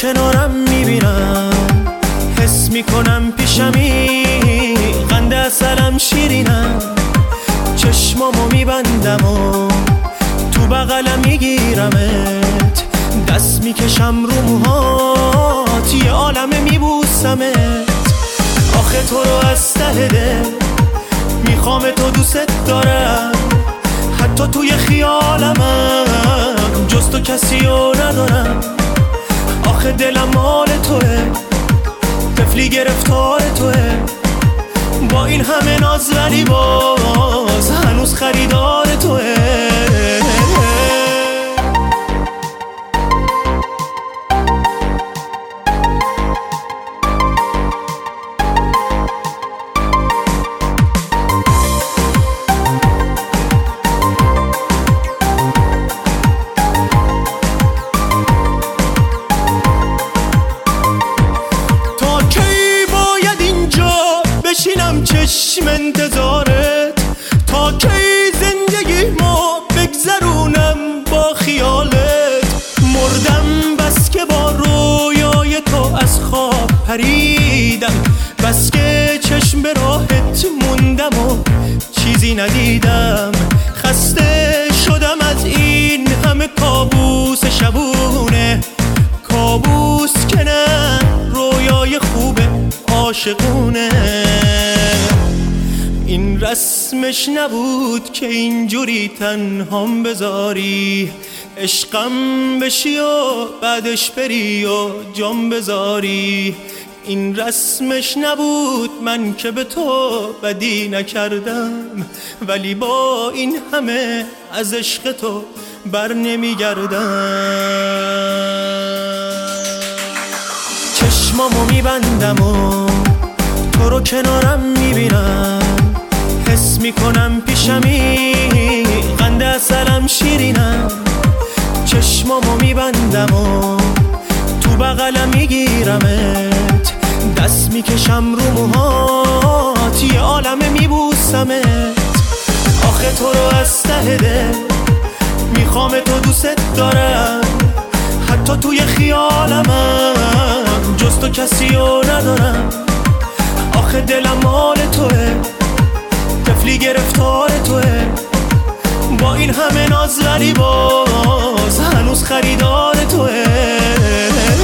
کنارم میبینم، حس میکنم پیشمی، قند عسلم شیرینم، چشمامو میبندم و تو بغلم میگیرمت، دست میکشم رو موهات، یه عالمه میبوسمت. آخه تو رو از ته دل میخوام، تو دوست دارم، حتی توی خیالمم جز تو کسی رو ندارم. آخه دلم مال توه، طفلی گرفتار توه، با این همه ناز ولی باز هنوز خریدار توه. بشینم چشم انتظارت، تا کی زندگی ما بگذرونم با خیالت. مردم بس که با رویای تو از خواب پریدم، بس که چشم به راحت موندم و چیزی ندیدم. خسته شدم از این همه کابوس شبونه، کابوس که نه رویای خوبه عاشقونه. این رسمش نبود که اینجوری تنهام بذاری، عشقم بشی و بعدش بری و جام بذاری. این رسمش نبود، من که به تو بدی نکردم، ولی با این همه از عشق تو بر نمیگردم. چشمامو میبندم و تو رو کنارم میبینم، حس میکنم پیشمی، قند عسلم شیرینم، چشمامو میبندم و تو بغلم میگیرمت، دست میکشم رو موهات، یه عالمه میبوسمت. آخه تو رو از ته دل میخوام، تو دوست دارم، حتی توی خیالمم جز تو کسی رو ندارم. آخه دلم مال توه، طفلی گرفتار توه، با این همه ناز ولی باز هنوز خریدار توه.